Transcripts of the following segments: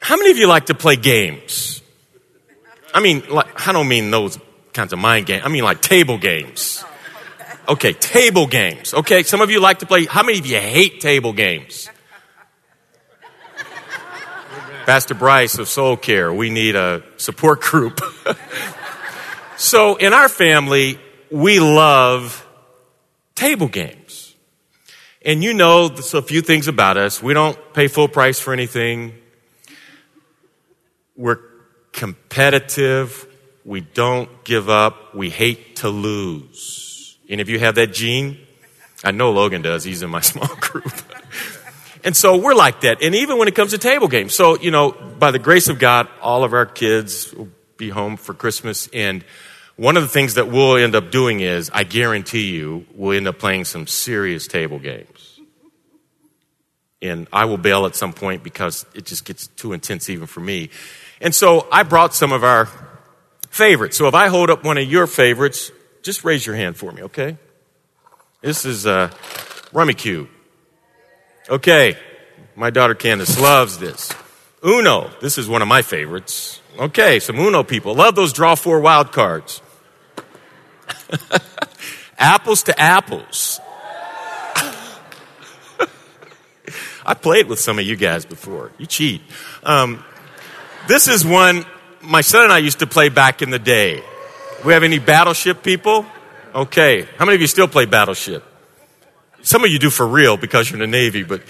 How many of you like to play games? I mean, I don't mean those kinds of mind games. I mean like table games. Okay, table games. Okay, some of you like to play. How many of you hate table games? Pastor Bryce of Soul Care, we need a support group. So in our family, we love table games. And you know, there's a few things about us. We don't pay full price for anything. We're competitive. We don't give up. We hate to lose. Any of you have that gene? I know Logan does. He's in my small group. And so we're like that. And even when it comes to table games. So, you know, by the grace of God, all of our kids will be home for Christmas. And one of the things that we'll end up doing is, I guarantee you, we'll end up playing some serious table games. And I will bail at some point because it just gets too intense even for me. And so I brought some of our favorites. So if I hold up one of your favorites, just raise your hand for me, okay? This is Rummikub. Okay, my daughter Candace loves this. Uno, this is one of my favorites. Okay, some Uno people. Love those draw 4 wild cards. Apples to apples. I played with some of you guys before. You cheat. This is one my son and I used to play back in the day. We have any Battleship people? Okay. How many of you still play Battleship? Some of you do for real because you're in the Navy, but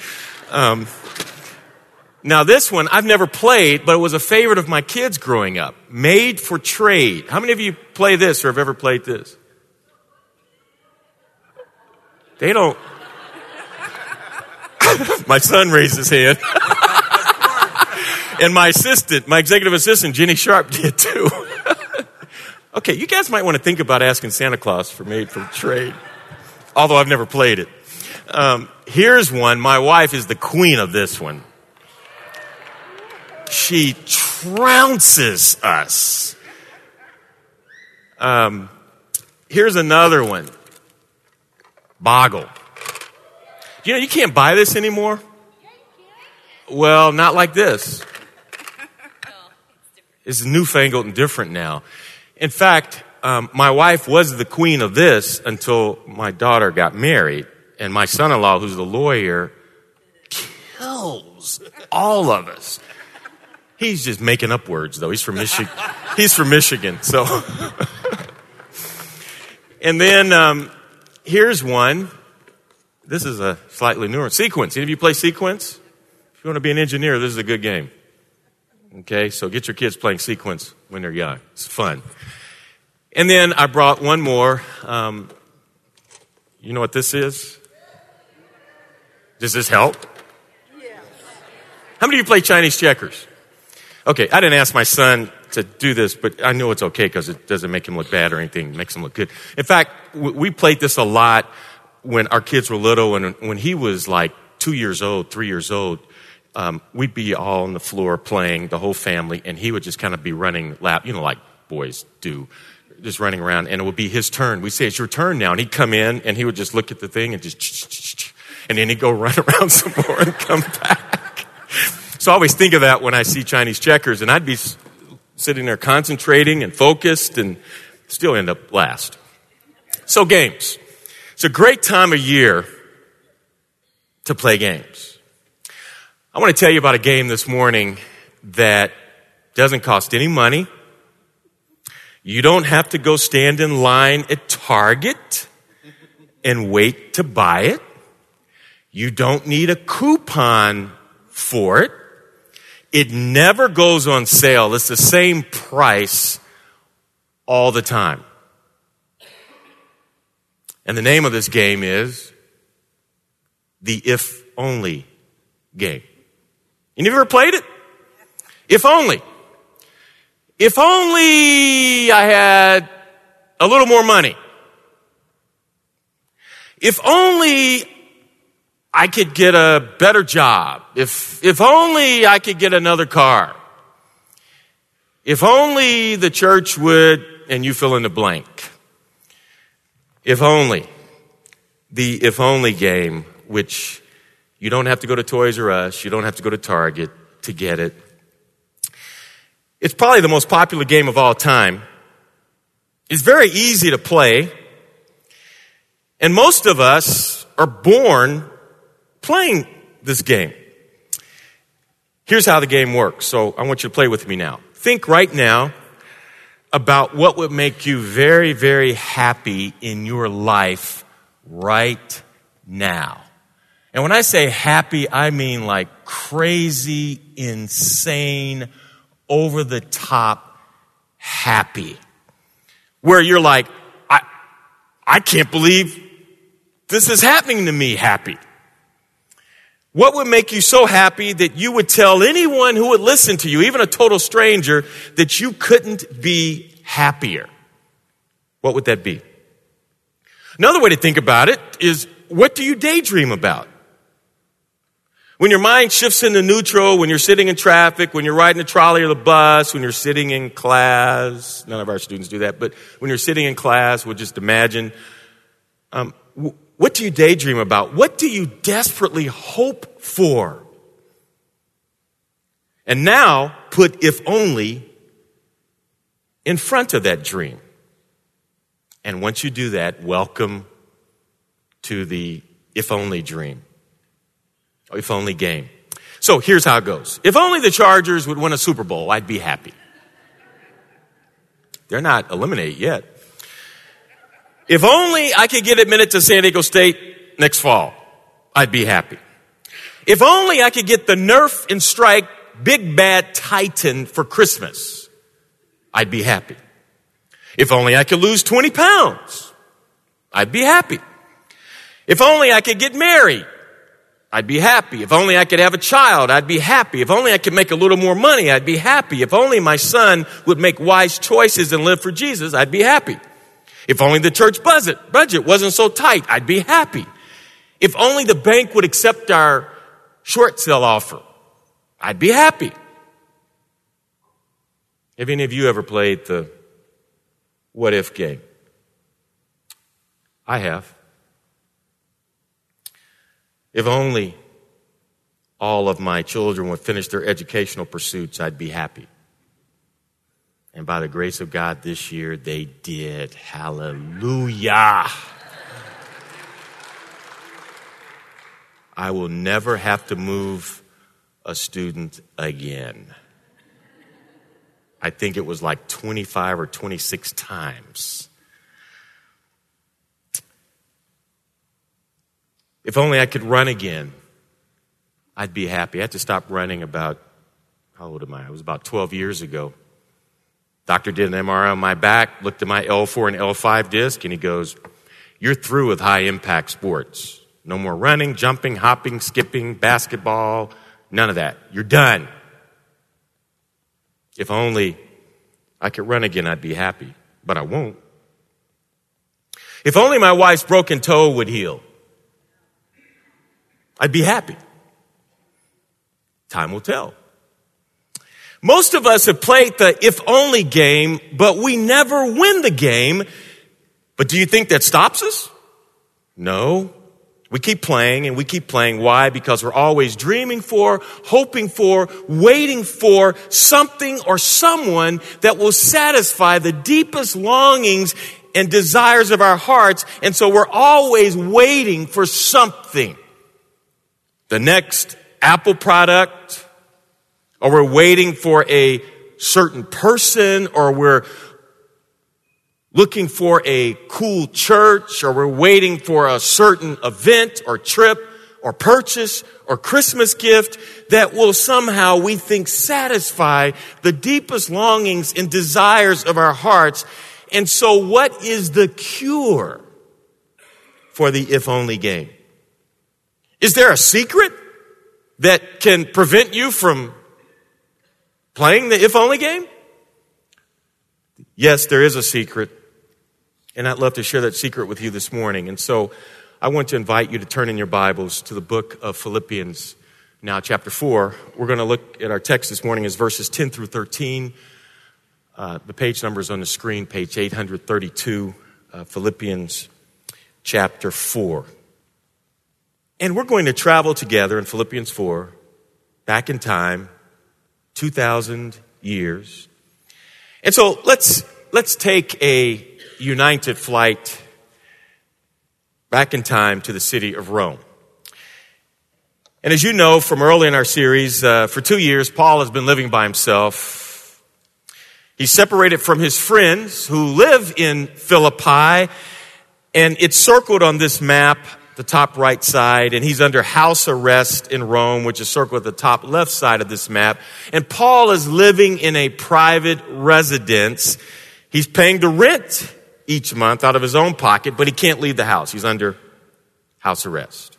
now this one I've never played, but it was a favorite of my kids growing up. Made for Trade. How many of you play this or have ever played this? They don't. My son raised his hand. And my executive assistant, Jenny Sharp, did too. Okay, you guys might want to think about asking Santa Claus for Made for Trade. Although I've never played it. Here's one. My wife is the queen of this one. She trounces us. Here's another one. Boggle. You know, you can't buy this anymore. Well, not like this. It's newfangled and different now. In fact, my wife was the queen of this until my daughter got married. And my son-in-law, who's the lawyer, kills all of us. He's just making up words, though. He's from Michigan. So, and then here's one. This is a slightly newer Sequence. Any of you play Sequence? If you want to be an engineer, this is a good game. Okay, so get your kids playing Sequence when they're young. It's fun. And then I brought one more. You know what this is? Does this help? Yeah. How many of you play Chinese checkers? Okay, I didn't ask my son to do this, but I know it's okay because it doesn't make him look bad or anything. It makes him look good. In fact, we played this a lot when our kids were little, and when he was like 2 years old, 3 years old, we'd be all on the floor playing, the whole family, and he would just kind of be running lap, you know, like boys do, just running around, and it would be his turn. We'd say, it's your turn now, and he'd come in, and he would just look at the thing and just, and then he'd go run around some more and come back. So I always think of that when I see Chinese checkers, and I'd be sitting there concentrating and focused and still end up last. So games. It's a great time of year to play games. I want to tell you about a game this morning that doesn't cost any money. You don't have to go stand in line at Target and wait to buy it. You don't need a coupon for it. It never goes on sale. It's the same price all the time. And the name of this game is the If Only game. Any of you ever played it? If only. If only I had a little more money. If only I could get a better job. If only I could get another car. If only the church would, and you fill in the blank. If only. The If Only game, which you don't have to go to Toys R Us, you don't have to go to Target to get it. It's probably the most popular game of all time. It's very easy to play. And most of us are born playing this game. Here's how the game works. So I want you to play with me now. Think right now about what would make you very, very happy in your life right now. And when I say happy, I mean like crazy, insane, over the top happy. Where you're like, I can't believe this is happening to me happy. What would make you so happy that you would tell anyone who would listen to you, even a total stranger, that you couldn't be happier? What would that be? Another way to think about it is, what do you daydream about? When your mind shifts into neutral, when you're sitting in traffic, when you're riding the trolley or the bus, when you're sitting in class, none of our students do that, but when you're sitting in class, we'll just imagine, what do you daydream about? What do you desperately hope for? And now put if only in front of that dream. And once you do that, welcome to the if only dream. Or if only game. So here's how it goes. If only the Chargers would win a Super Bowl, I'd be happy. They're not eliminated yet. If only I could get admitted to San Diego State next fall, I'd be happy. If only I could get the Nerf and Strike Big Bad Titan for Christmas, I'd be happy. If only I could lose 20 pounds, I'd be happy. If only I could get married, I'd be happy. If only I could have a child, I'd be happy. If only I could make a little more money, I'd be happy. If only my son would make wise choices and live for Jesus, I'd be happy. If only the church budget wasn't so tight, I'd be happy. If only the bank would accept our short sale offer, I'd be happy. Have any of you ever played the what if game? I have. If only all of my children would finish their educational pursuits, I'd be happy. And by the grace of God this year, they did. Hallelujah. I will never have to move a student again. I think it was like 25 or 26 times. If only I could run again, I'd be happy. I had to stop running about, how old am I? It was about 12 years ago. Doctor did an MRI on my back, looked at my L4 and L5 disc, and he goes, "You're through with high impact sports. No more running, jumping, hopping, skipping, basketball, none of that. You're done." If only I could run again, I'd be happy, but I won't. If only my wife's broken toe would heal, I'd be happy. Time will tell. Most of us have played the if only game, but we never win the game. But do you think that stops us? No. We keep playing and we keep playing. Why? Because we're always dreaming for, hoping for, waiting for something or someone that will satisfy the deepest longings and desires of our hearts. And so we're always waiting for something. The next Apple product, or we're waiting for a certain person, or we're looking for a cool church, or we're waiting for a certain event or trip or purchase or Christmas gift that will somehow, we think, satisfy the deepest longings and desires of our hearts. And so what is the cure for the if only game? Is there a secret that can prevent you from playing the if only game? Yes, there is a secret. And I'd love to share that secret with you this morning. And so I want to invite you to turn in your Bibles to the book of Philippians, now chapter 4. We're going to look at our text this morning as verses 10 through 13. The page number is on the screen, page 832, Philippians chapter 4. And we're going to travel together in Philippians 4, back in time, 2,000 years, And so let's take a United flight back in time to the city of Rome. And as you know from early in our series, for 2 years, Paul has been living by himself. He's separated from his friends who live in Philippi, and it's circled on this map, the top right side, and he's under house arrest in Rome, which is circled at the top left side of this map. And Paul is living in a private residence. He's paying the rent each month out of his own pocket, but he can't leave the house. He's under house arrest.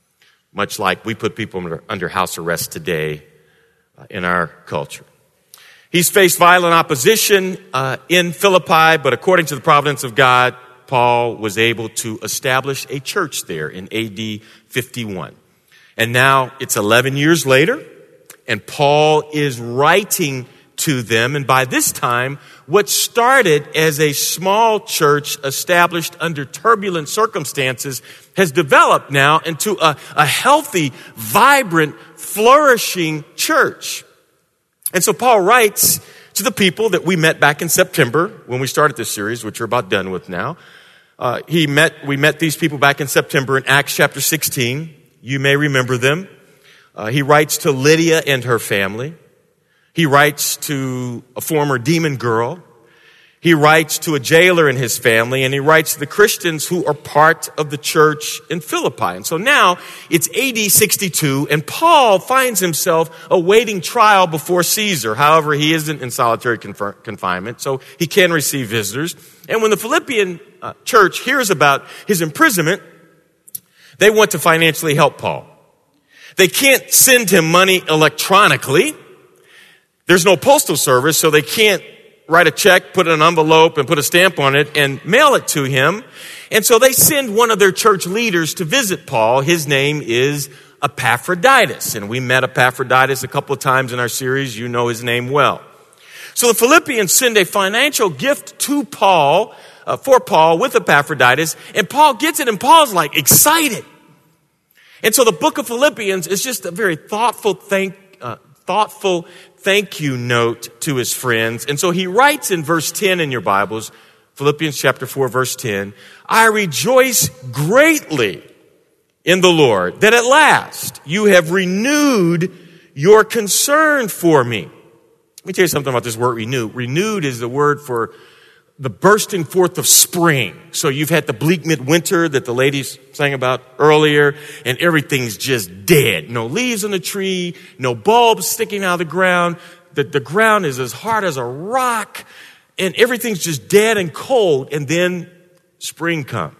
Much like we put people under house arrest today in our culture. He's faced violent opposition in Philippi, but according to the providence of God, Paul was able to establish a church there in AD 51. And now it's 11 years later, and Paul is writing to them. And by this time, what started as a small church established under turbulent circumstances has developed now into a healthy, vibrant, flourishing church. And so Paul writes to the people that we met back in September when we started this series, which we're about done with now. We met these people back in September in Acts chapter 16. You may remember them. He writes to Lydia and her family. He writes to a former demon girl. He writes to a jailer and his family, and he writes to the Christians who are part of the church in Philippi. And so now it's AD 62, and Paul finds himself awaiting trial before Caesar. However, he isn't in solitary confinement, so he can receive visitors. And when the Philippian church hears about his imprisonment, they want to financially help Paul. They can't send him money electronically. There's no postal service, so they can't write a check, put it in an envelope, and put a stamp on it and mail it to him. And so they send one of their church leaders to visit Paul. His name is Epaphroditus. And we met Epaphroditus a couple of times in our series. You know his name well. So the Philippians send a financial gift to Paul, for Paul with Epaphroditus. And Paul gets it, and Paul's like excited. And so the book of Philippians is just a very thoughtful thank you note to his friends. And so he writes in verse 10 in your Bibles, Philippians chapter 4, verse 10, I rejoice greatly in the Lord that at last you have renewed your concern for me. Let me tell you something about this word renew. Renewed is the word for the bursting forth of spring. So you've had the bleak midwinter that the ladies sang about earlier, and everything's just dead. No leaves on the tree, no bulbs sticking out of the ground. The ground is as hard as a rock, and everything's just dead and cold. And then spring comes.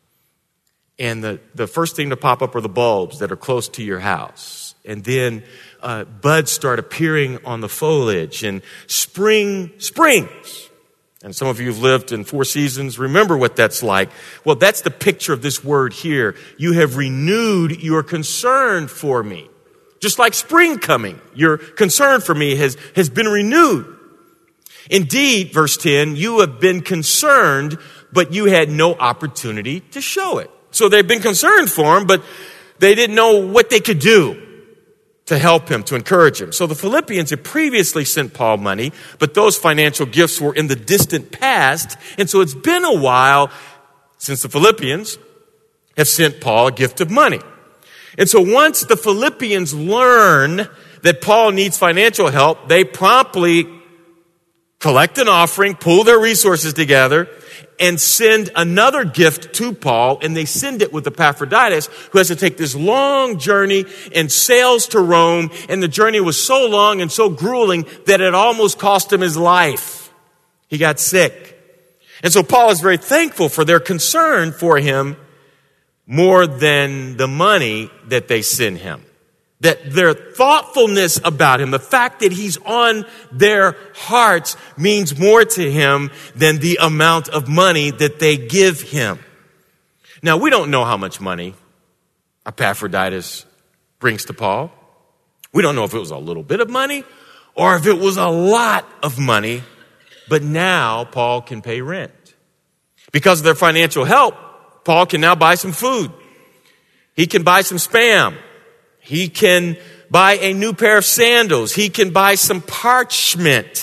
And the first thing to pop up are the bulbs that are close to your house. And then buds start appearing on the foliage, and spring springs. And some of you who've lived in 4 seasons remember what that's like. Well, that's the picture of this word here. You have renewed your concern for me. Just like spring coming, your concern for me has been renewed. Indeed, verse 10, you have been concerned, but you had no opportunity to show it. So they've been concerned for him, but they didn't know what they could do to help him, to encourage him. So the Philippians had previously sent Paul money, but those financial gifts were in the distant past. And so it's been a while since the Philippians have sent Paul a gift of money. And so once the Philippians learn that Paul needs financial help, they promptly collect an offering, pool their resources together, and send another gift to Paul, and they send it with Epaphroditus, who has to take this long journey and sails to Rome, and the journey was so long and so grueling that it almost cost him his life. He got sick. And so Paul is very thankful for their concern for him more than the money that they send him. That their thoughtfulness about him, the fact that he's on their hearts, means more to him than the amount of money that they give him. Now, we don't know how much money Epaphroditus brings to Paul. We don't know if it was a little bit of money or if it was a lot of money. But now Paul can pay rent. Because of their financial help, Paul can now buy some food. He can buy some Spam. He can buy a new pair of sandals. He can buy some parchment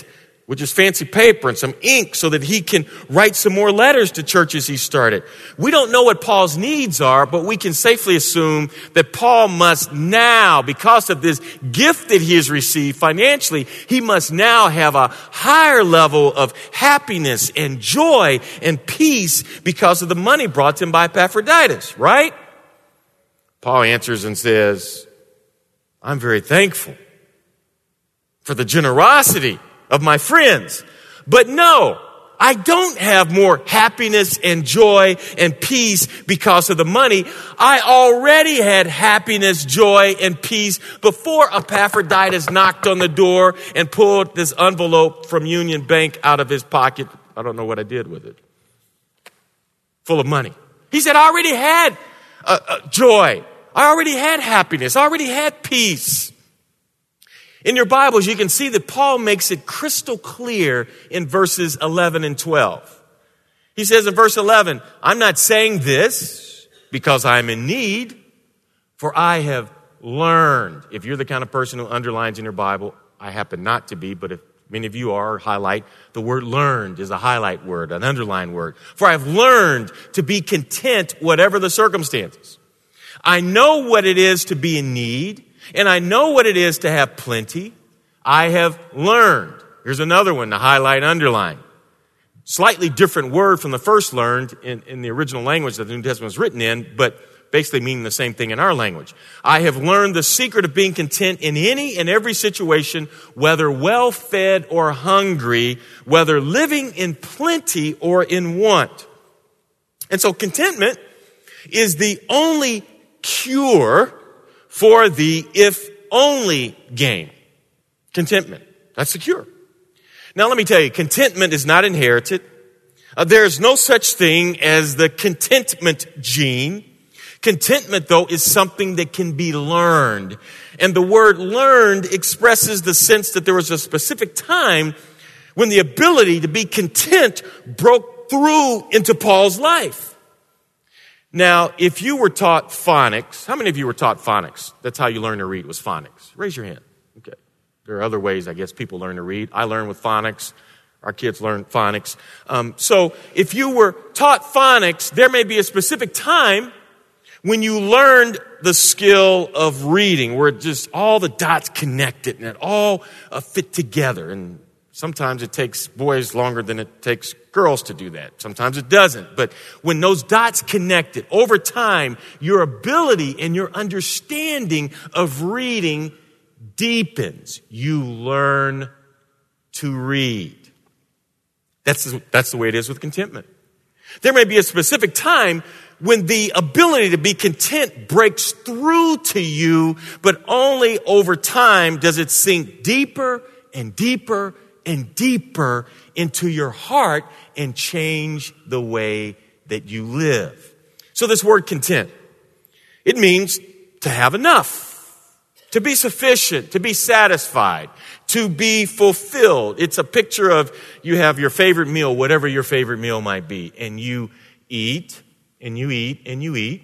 with just fancy paper and some ink so that he can write some more letters to churches he started. We don't know what Paul's needs are, but we can safely assume that Paul must now, because of this gift that he has received financially, he must now have a higher level of happiness and joy and peace because of the money brought to him by Epaphroditus, right? Paul answers and says, I'm very thankful for the generosity of my friends. But no, I don't have more happiness and joy and peace because of the money. I already had happiness, joy, and peace before Epaphroditus knocked on the door and pulled this envelope from Union Bank out of his pocket. I don't know what I did with it. Full of money. He said, I already had joy. I already had happiness. I already had peace. In your Bibles, you can see that Paul makes it crystal clear in verses 11 and 12. He says in verse 11, I'm not saying this because I'm in need, for I have learned. If you're the kind of person who underlines in your Bible, I happen not to be, but if many of you are, highlight, the word learned is a highlight word, an underline word. For I've learned to be content whatever the circumstances. I know what it is to be in need, and I know what it is to have plenty. I have learned. Here's another one to highlight, underline. Slightly different word from the first learned in the original language that the New Testament was written in, but basically meaning the same thing in our language. I have learned the secret of being content in any and every situation, whether well-fed or hungry, whether living in plenty or in want. And so contentment is the only cure for the if only game. Contentment. That's the cure. Now let me tell you, contentment is not inherited. There's no such thing as the contentment gene. Contentment, though, is something that can be learned. And the word learned expresses the sense that there was a specific time when the ability to be content broke through into Paul's life. Now, if you were taught phonics, how many of you were taught phonics? That's how you learn to read, was phonics. Raise your hand. Okay. There are other ways, I guess, people learn to read. I learned with phonics. Our kids learn phonics. So if you were taught phonics, there may be a specific time when you learned the skill of reading, where just all the dots connected and it all fit together. And sometimes it takes boys longer than it takes girls to do that. Sometimes it doesn't. But when those dots connected, over time, your ability and your understanding of reading deepens. You learn to read. That's the way it is with contentment. There may be a specific time when the ability to be content breaks through to you, but only over time does it sink deeper and deeper and deeper into your heart and change the way that you live. So this word content, it means to have enough, to be sufficient, to be satisfied, to be fulfilled. It's a picture of you have your favorite meal, whatever your favorite meal might be, and you eat and you eat and you eat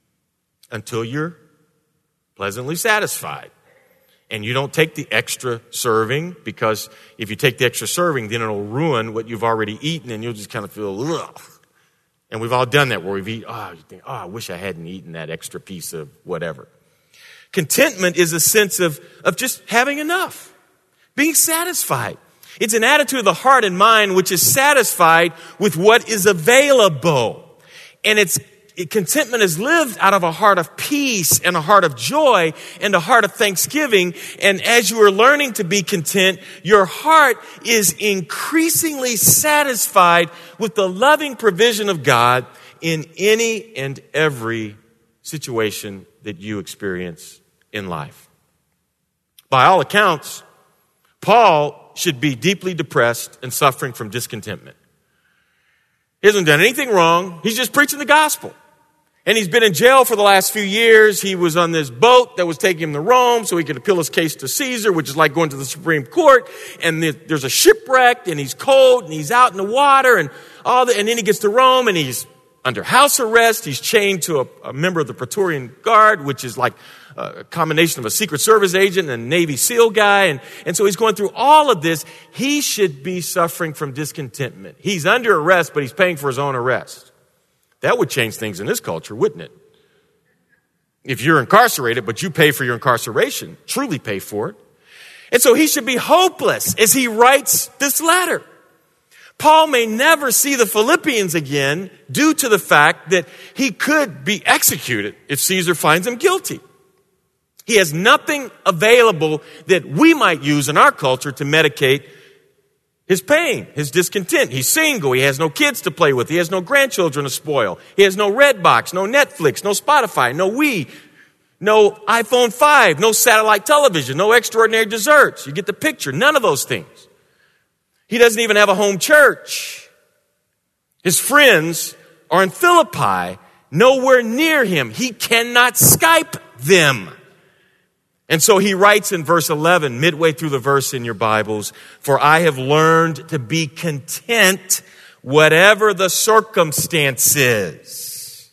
until you're pleasantly satisfied. And you don't take the extra serving, because if you take the extra serving, then it'll ruin what you've already eaten and you'll just kind of feel, ugh. And we've all done that where we've eaten, you think, I wish I hadn't eaten that extra piece of whatever. Contentment is a sense of just having enough, being satisfied. It's an attitude of the heart and mind which is satisfied with what is available. And contentment is lived out of a heart of peace and a heart of joy and a heart of thanksgiving. And as you are learning to be content, your heart is increasingly satisfied with the loving provision of God in any and every situation that you experience in life. By all accounts, Paul should be deeply depressed and suffering from discontentment. He hasn't done anything wrong. He's just preaching the gospel. And he's been in jail for the last few years. He was on this boat that was taking him to Rome so he could appeal his case to Caesar, which is like going to the Supreme Court. And there's a shipwreck, and he's cold, and he's out in the water, and and then he gets to Rome, and he's under house arrest. He's chained to a member of the Praetorian Guard, which is like a combination of a Secret Service agent and a Navy SEAL guy. And so he's going through all of this. He should be suffering from discontentment. He's under arrest, but he's paying for his own arrest. That would change things in this culture, wouldn't it? If you're incarcerated, but you pay for your incarceration, truly pay for it. And so he should be hopeless as he writes this letter. Paul may never see the Philippians again due to the fact that he could be executed if Caesar finds him guilty. He has nothing available that we might use in our culture to medicate his pain, his discontent. He's single. He has no kids to play with. He has no grandchildren to spoil. He has no Redbox, no Netflix, no Spotify, no Wii, no iPhone 5, no satellite television, no extraordinary desserts. You get the picture. None of those things. He doesn't even have a home church. His friends are in Philippi, nowhere near him. He cannot Skype them. And so he writes in verse 11, midway through the verse in your Bibles, "For I have learned to be content whatever the circumstances.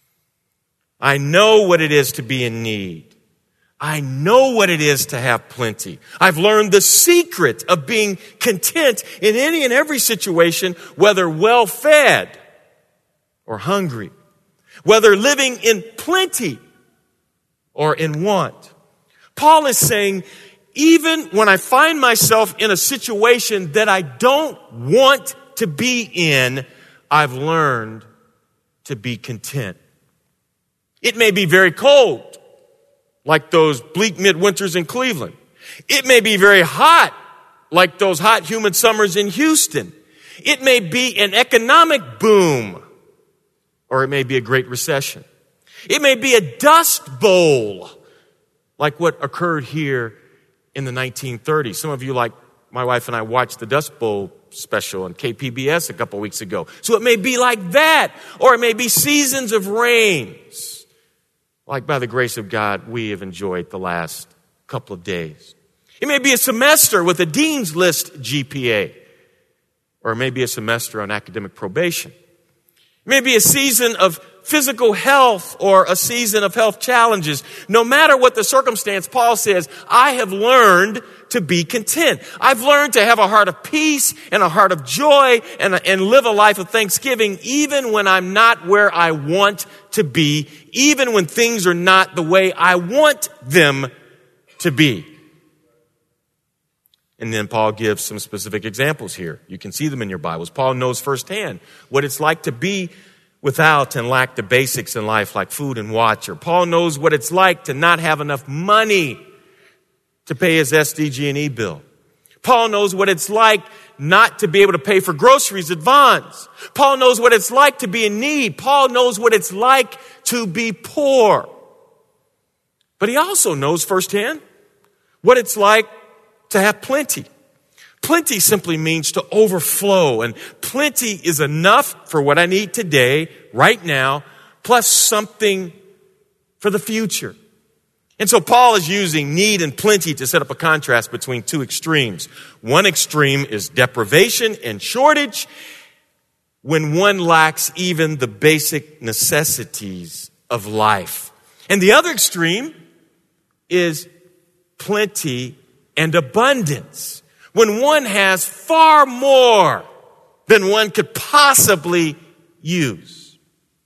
I know what it is to be in need. I know what it is to have plenty. I've learned the secret of being content in any and every situation, whether well-fed or hungry, whether living in plenty or in want." Paul is saying, even when I find myself in a situation that I don't want to be in, I've learned to be content. It may be very cold, like those bleak midwinters in Cleveland. It may be very hot, like those hot, humid summers in Houston. It may be an economic boom, or it may be a great recession. It may be a dust bowl, like what occurred here in the 1930s. Some of you, like my wife and I, watched the Dust Bowl special on KPBS a couple weeks ago. So it may be like that, or it may be seasons of rains, like by the grace of God, we have enjoyed the last couple of days. It may be a semester with a Dean's List GPA, or it may be a semester on academic probation. It may be a season of physical health or a season of health challenges. No matter what the circumstance, Paul says, I have learned to be content. I've learned to have a heart of peace and a heart of joy and live a life of thanksgiving, even when I'm not where I want to be, even when things are not the way I want them to be. And then Paul gives some specific examples here. You can see them in your Bibles. Paul knows firsthand what it's like to be without and lack the basics in life like food and water. Paul knows what it's like to not have enough money to pay his SDG&E bill. Paul knows what it's like not to be able to pay for groceries at Vons. Paul knows what it's like to be in need. Paul knows what it's like to be poor. But he also knows firsthand what it's like to have plenty. Plenty simply means to overflow, and plenty is enough for what I need today, right now, plus something for the future. And so Paul is using need and plenty to set up a contrast between two extremes. One extreme is deprivation and shortage, when one lacks even the basic necessities of life. And the other extreme is plenty and abundance, when one has far more than one could possibly use.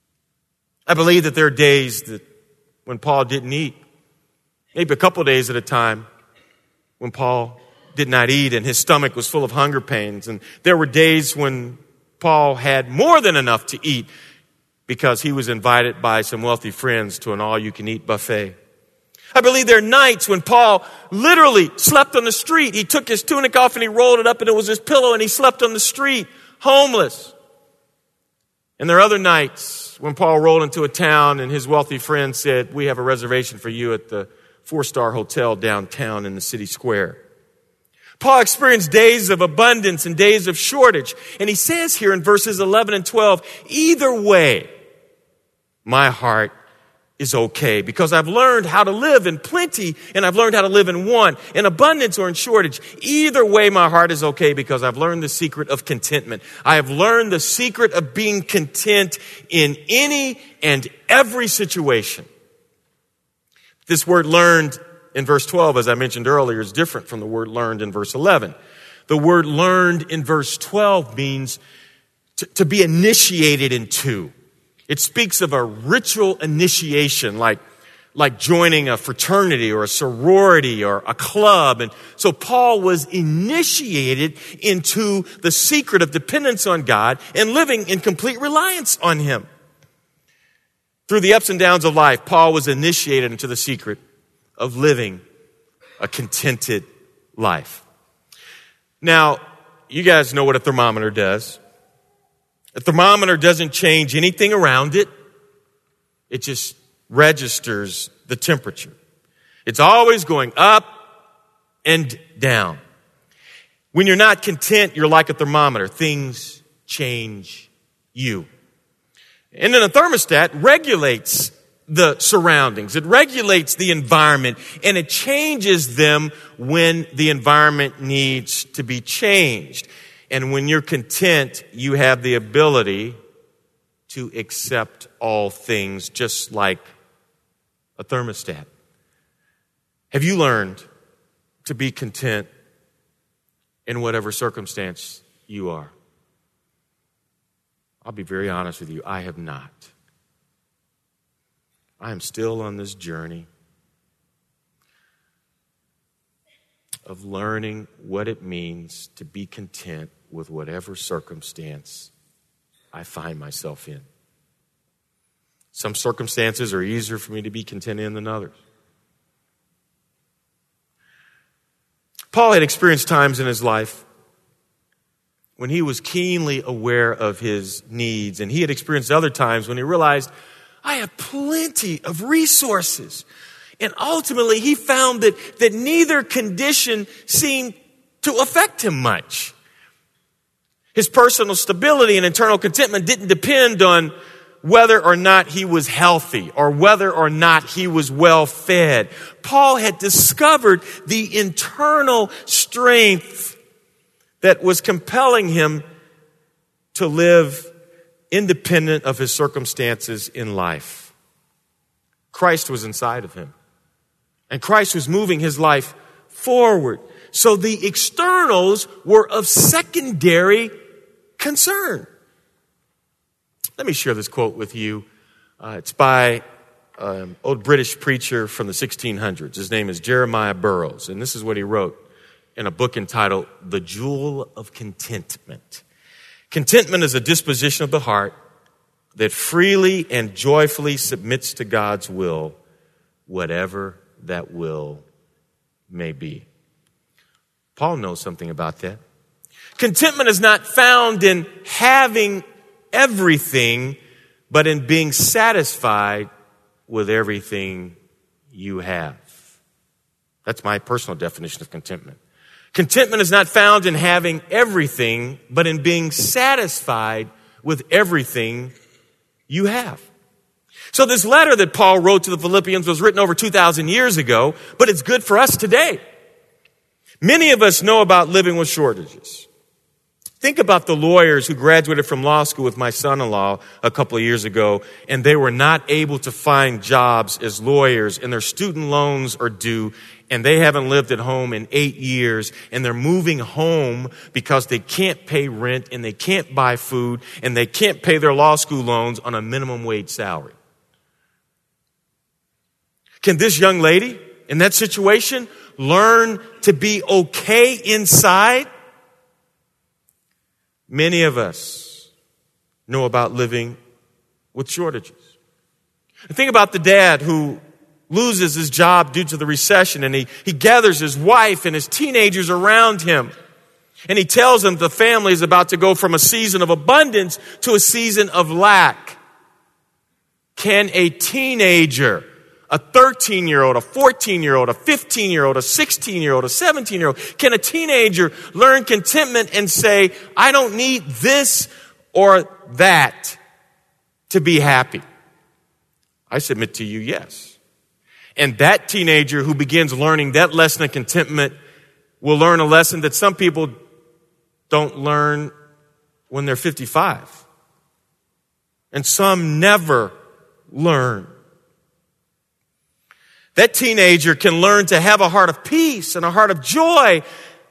I believe that there are days that when Paul didn't eat, maybe a couple days at a time, when Paul did not eat and his stomach was full of hunger pains. And there were days when Paul had more than enough to eat because he was invited by some wealthy friends to an all-you-can-eat buffet. I believe there are nights when Paul literally slept on the street. He took his tunic off and he rolled it up and it was his pillow, and he slept on the street, homeless. And there are other nights when Paul rolled into a town and his wealthy friend said, "We have a reservation for you at the 4-star hotel downtown in the city square." Paul experienced days of abundance and days of shortage. And he says here in verses 11 and 12, either way, my heart is okay, because I've learned how to live in plenty and I've learned how to live in want, in abundance or in shortage. Either way, my heart is okay, because I've learned the secret of contentment. I have learned the secret of being content in any and every situation. This word learned in verse 12, as I mentioned earlier, is different from the word learned in verse 11. The word learned in verse 12 means to be initiated into. It speaks of a ritual initiation, like joining a fraternity or a sorority or a club. And so Paul was initiated into the secret of dependence on God and living in complete reliance on Him. Through the ups and downs of life, Paul was initiated into the secret of living a contented life. Now, you guys know what a thermometer does. A thermometer doesn't change anything around it. It just registers the temperature. It's always going up and down. When you're not content, you're like a thermometer. Things change you. And then a thermostat regulates the surroundings. It regulates the environment, and it changes them when the environment needs to be changed. And when you're content, you have the ability to accept all things, just like a thermostat. Have you learned to be content in whatever circumstance you are? I'll be very honest with you, I have not. I am still on this journey of learning what it means to be content with whatever circumstance I find myself in. Some circumstances are easier for me to be content in than others. Paul had experienced times in his life when he was keenly aware of his needs, and he had experienced other times when he realized, I have plenty of resources. And ultimately, he found that neither condition seemed to affect him much. His personal stability and internal contentment didn't depend on whether or not he was healthy or whether or not he was well fed. Paul had discovered the internal strength that was compelling him to live independent of his circumstances in life. Christ was inside of him, and Christ was moving his life forward. So the externals were of secondary concern. Let me share this quote with you. It's by an old British preacher from the 1600s. His name is Jeremiah Burroughs, and this is what he wrote in a book entitled The Jewel of Contentment. Contentment is a disposition of the heart that freely and joyfully submits to God's will, whatever that will may be. Paul knows something about that. Contentment is not found in having everything, but in being satisfied with everything you have. That's my personal definition of contentment. Contentment is not found in having everything, but in being satisfied with everything you have. So this letter that Paul wrote to the Philippians was written over 2,000 years ago, but it's good for us today. Many of us know about living with shortages. Think about the lawyers who graduated from law school with my son-in-law a couple of years ago, and they were not able to find jobs as lawyers, and their student loans are due, and they haven't lived at home in 8 years, and they're moving home because they can't pay rent, and they can't buy food, and they can't pay their law school loans on a minimum wage salary. Can this young lady in that situation learn to be okay inside? Many of us know about living with shortages. Think about the dad who loses his job due to the recession, and he gathers his wife and his teenagers around him, and he tells them the family is about to go from a season of abundance to a season of lack. Can a teenager, a 13-year-old, a 14-year-old, a 15-year-old, a 16-year-old, a 17-year-old, can a teenager learn contentment and say, I don't need this or that to be happy? I submit to you, yes. And that teenager who begins learning that lesson of contentment will learn a lesson that some people don't learn when they're 55. And some never learn. That teenager can learn to have a heart of peace and a heart of joy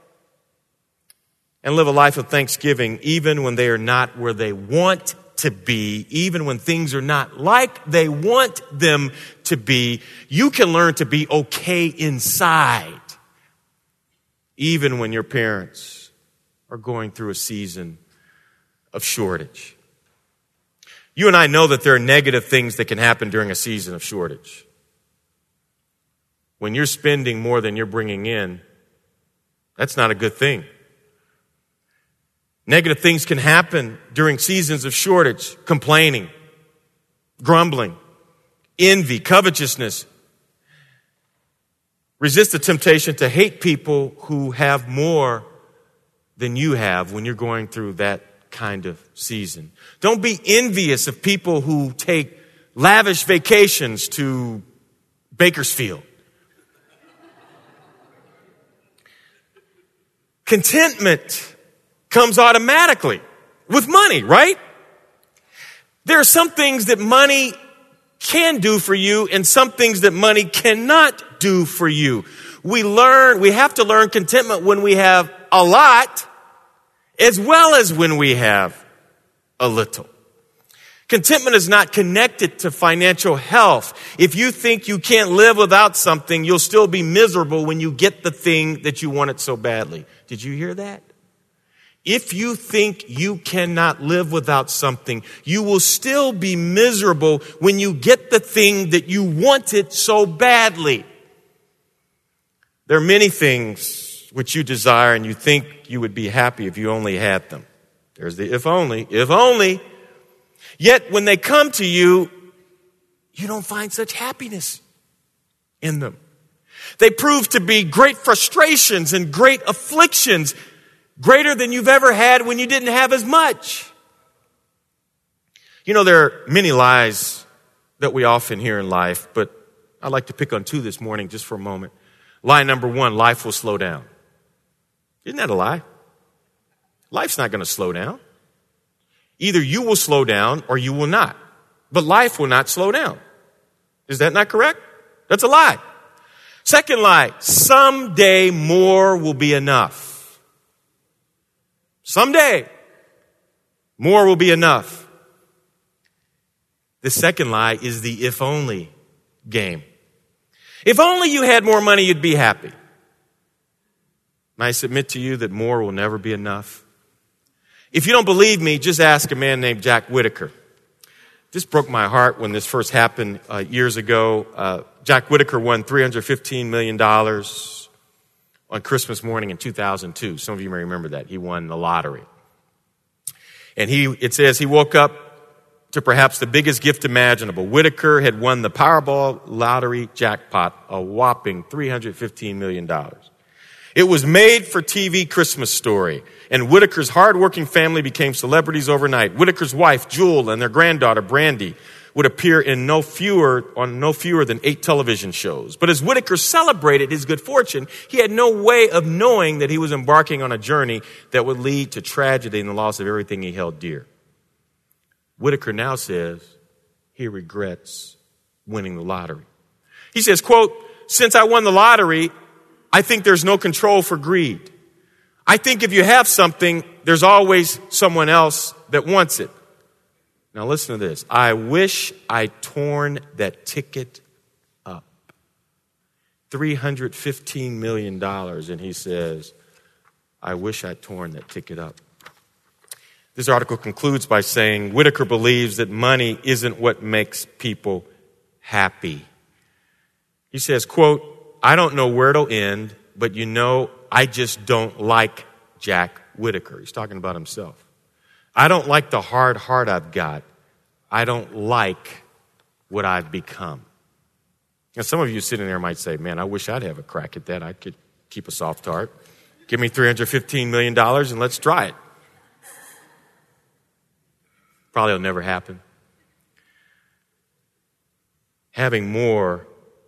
and live a life of thanksgiving even when they are not where they want to be, even when things are not like they want them to be. You can learn to be okay inside, even when your parents are going through a season of shortage. You and I know that there are negative things that can happen during a season of shortage. When you're spending more than you're bringing in, that's not a good thing. Negative things can happen during seasons of shortage: complaining, grumbling, envy, covetousness. Resist the temptation to hate people who have more than you have when you're going through that kind of season. Don't be envious of people who take lavish vacations to Bakersfield. Contentment comes automatically with money, right? There are some things that money can do for you and some things that money cannot do for you. We have to learn contentment when we have a lot as well as when we have a little. Contentment is not connected to financial health. If you think you can't live without something, you'll still be miserable when you get the thing that you wanted so badly. Did you hear that? If you think you cannot live without something, you will still be miserable when you get the thing that you wanted so badly. There are many things which you desire and you think you would be happy if you only had them. There's the if only. Yet when they come to you, you don't find such happiness in them. They prove to be great frustrations and great afflictions, greater than you've ever had when you didn't have as much. You know, there are many lies that we often hear in life, but I'd like to pick on two this morning just for a moment. Lie number one: life will slow down. Isn't that a lie? Life's not going to slow down. Either you will slow down or you will not. But life will not slow down. Is that not correct? That's a lie. Second lie: someday more will be enough. Someday more will be enough. The second lie is the if only game. If only you had more money, you'd be happy. And I submit to you that more will never be enough. If you don't believe me, just ask a man named Jack Whitaker. This broke my heart when this first happened years ago. Jack Whitaker won $315 million on Christmas morning in 2002. Some of you may remember that. He won the lottery. And it says he woke up to perhaps the biggest gift imaginable. Whitaker had won the Powerball lottery jackpot, a whopping $315 million. It was made for TV Christmas story, and Whitaker's hardworking family became celebrities overnight. Whitaker's wife, Jewel, and their granddaughter, Brandy, would appear on no fewer than 8 television shows. But as Whitaker celebrated his good fortune, he had no way of knowing that he was embarking on a journey that would lead to tragedy and the loss of everything he held dear. Whitaker now says he regrets winning the lottery. He says, quote, "Since I won the lottery, I think there's no control for greed. I think if you have something, there's always someone else that wants it." Now listen to this. "I wish I'd torn that ticket up." $315 million. And he says, "I wish I'd torn that ticket up." This article concludes by saying Whitaker believes that money isn't what makes people happy. He says, quote, "I don't know where it'll end, but I just don't like Jack Whitaker." He's talking about himself. "I don't like the hard heart I've got. I don't like what I've become." Now, some of you sitting there might say, "Man, I wish I'd have a crack at that. I could keep a soft heart. Give me $315 million and let's try it." Probably will never happen. Having more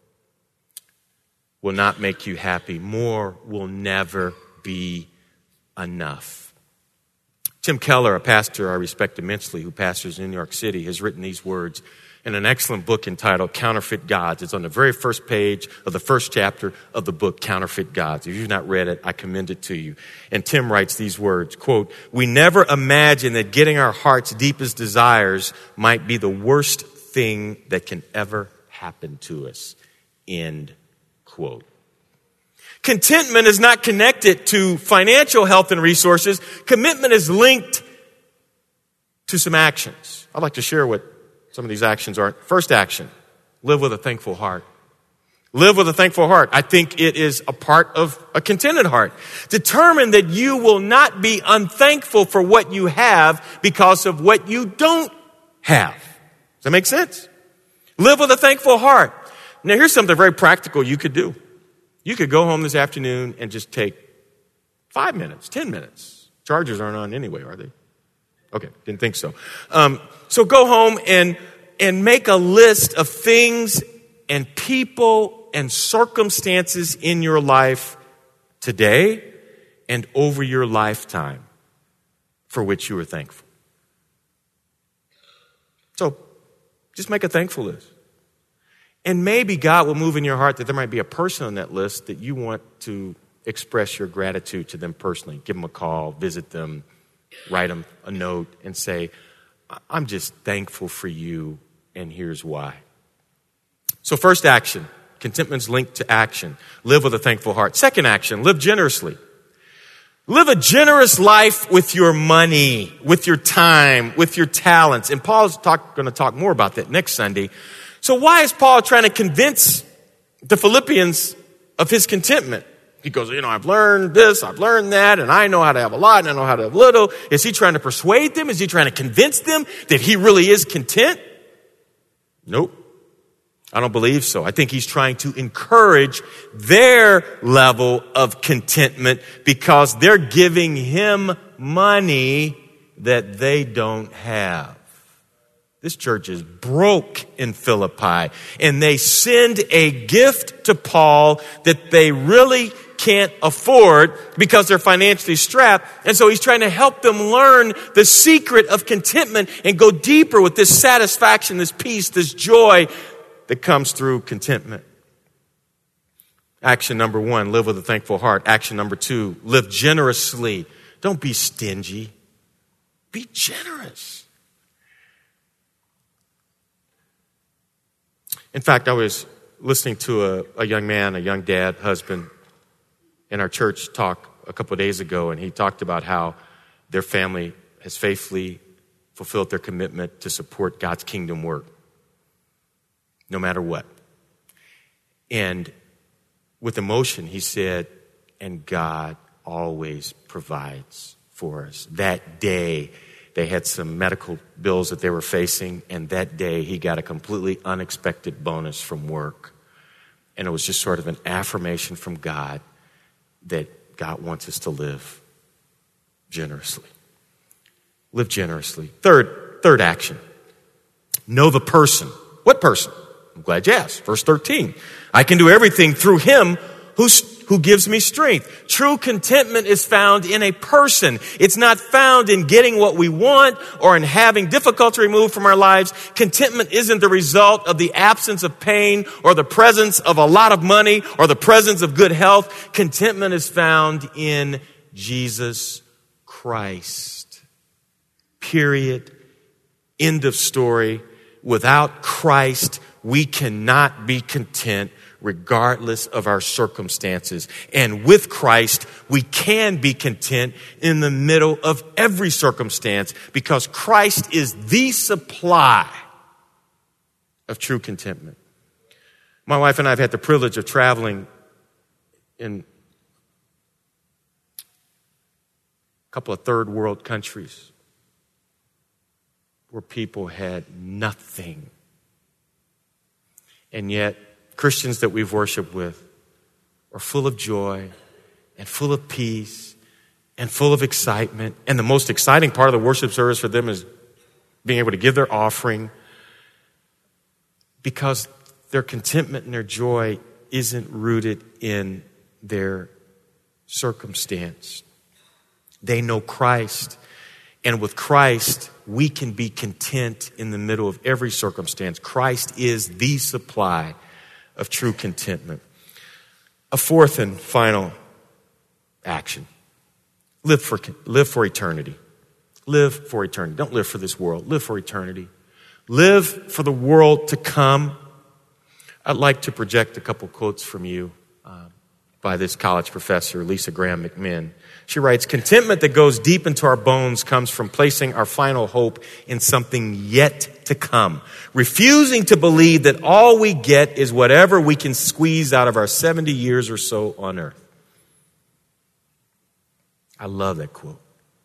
will not make you happy. More will never be enough. Tim Keller, a pastor I respect immensely who pastors in New York City, has written these words: in an excellent book entitled Counterfeit Gods. It's on the very first page of the first chapter of the book, Counterfeit Gods. If you've not read it, I commend it to you. And Tim writes these words, quote, "We never imagine that getting our heart's deepest desires might be the worst thing that can ever happen to us." End quote. Contentment is not connected to financial health and resources. Commitment is linked to some actions. I'd like to share what some of these actions are. First action, live with a thankful heart. Live with a thankful heart. I think it is a part of a contented heart. Determine that you will not be unthankful for what you have because of what you don't have. Does that make sense? Live with a thankful heart. Now here's something very practical you could do. You could go home this afternoon and just take 5 minutes, 10 minutes. Chargers aren't on anyway, are they? Okay, didn't think so. So go home and make a list of things and people and circumstances in your life today and over your lifetime for which you are thankful. So just make a thankful list. And maybe God will move in your heart that there might be a person on that list that you want to express your gratitude to them personally. Give them a call, visit them, write them a note and say, "I'm just thankful for you, and here's why." So first action, contentment's linked to action. Live with a thankful heart. Second action, live generously. Live a generous life with your money, with your time, with your talents. And Paul's going to talk more about that next Sunday. So why is Paul trying to convince the Philippians of his contentment? He goes, I've learned this, I've learned that, and I know how to have a lot, and I know how to have little. Is he trying to persuade them? Is he trying to convince them that he really is content? Nope. I don't believe so. I think he's trying to encourage their level of contentment because they're giving him money that they don't have. This church is broke in Philippi, and they send a gift to Paul that they really can't afford because they're financially strapped. And so he's trying to help them learn the secret of contentment and go deeper with this satisfaction, this peace, this joy that comes through contentment. Action number 1, live with a thankful heart. Action number 2, live generously. Don't be stingy. Be generous. In fact, I was listening to a young man, a young dad, husband, in our church talk a couple of days ago, and he talked about how their family has faithfully fulfilled their commitment to support God's kingdom work, no matter what. And with emotion, he said, and God always provides for us. That day, they had some medical bills that they were facing, and that day he got a completely unexpected bonus from work. And it was just sort of an affirmation from God that God wants us to live generously. Live generously. Third action. Know the person. What person? I'm glad you asked. Verse 13. I can do everything through him who gives me strength. True contentment is found in a person. It's not found in getting what we want or in having difficulty removed from our lives. Contentment isn't the result of the absence of pain or the presence of a lot of money or the presence of good health. Contentment is found in Jesus Christ. Period. End of story. Without Christ, we cannot be content regardless of our circumstances. And with Christ, we can be content in the middle of every circumstance because Christ is the supply of true contentment. My wife and I have had the privilege of traveling in a couple of third world countries where people had nothing. And yet, Christians that we've worshiped with are full of joy and full of peace and full of excitement. And the most exciting part of the worship service for them is being able to give their offering because their contentment and their joy isn't rooted in their circumstance. They know Christ. And with Christ, we can be content in the middle of every circumstance. Christ is the supply of true contentment. A fourth and final action. Live for eternity. Live for eternity. Don't live for this world. Live for eternity. Live for the world to come. I'd like to project a couple quotes from you by this college professor, Lisa Graham McMinn. She writes, "Contentment that goes deep into our bones comes from placing our final hope in something yet to come, refusing to believe that all we get is whatever we can squeeze out of our 70 years or so on earth." I love that quote.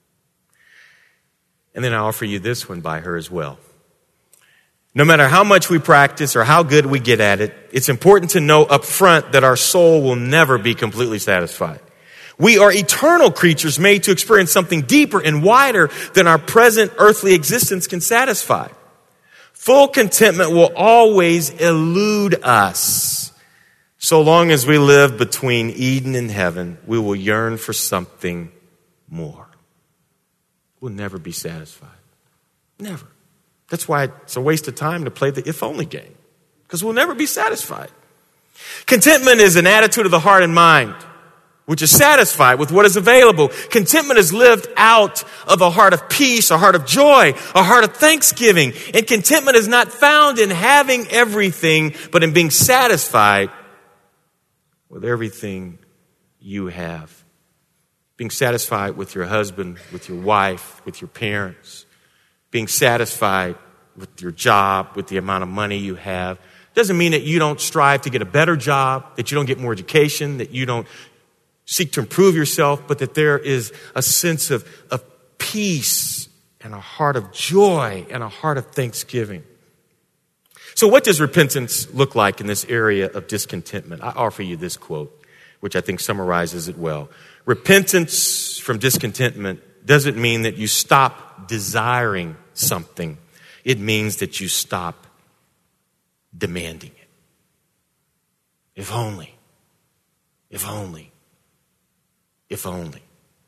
And then I offer you this one by her as well. No matter how much we practice or how good we get at it, it's important to know up front that our soul will never be completely satisfied. We are eternal creatures made to experience something deeper and wider than our present earthly existence can satisfy. Full contentment will always elude us. So long as we live between Eden and heaven, we will yearn for something more. We'll never be satisfied. Never. That's why it's a waste of time to play the if-only game, because we'll never be satisfied. Contentment is an attitude of the heart and mind, which is satisfied with what is available. Contentment is lived out of a heart of peace, a heart of joy, a heart of thanksgiving. And contentment is not found in having everything, but in being satisfied with everything you have. Being satisfied with your husband, with your wife, with your parents. Being satisfied with your job, with the amount of money you have. Doesn't mean that you don't strive to get a better job, that you don't get more education, that you don't seek to improve yourself, but that there is a sense of peace and a heart of joy and a heart of thanksgiving. So what does repentance look like in this area of discontentment? I offer you this quote, which I think summarizes it well. Repentance from discontentment doesn't mean that you stop desiring something. It means that you stop demanding it. If only. If only. If only.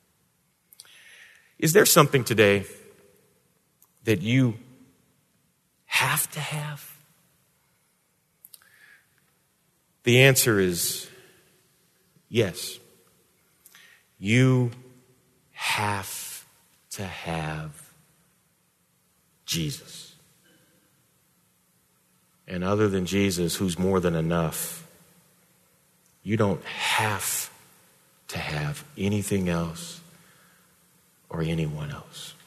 Is there something today that you have to have? The answer is yes. You have to have Jesus. And other than Jesus, who's more than enough, you don't have to have anything else or anyone else.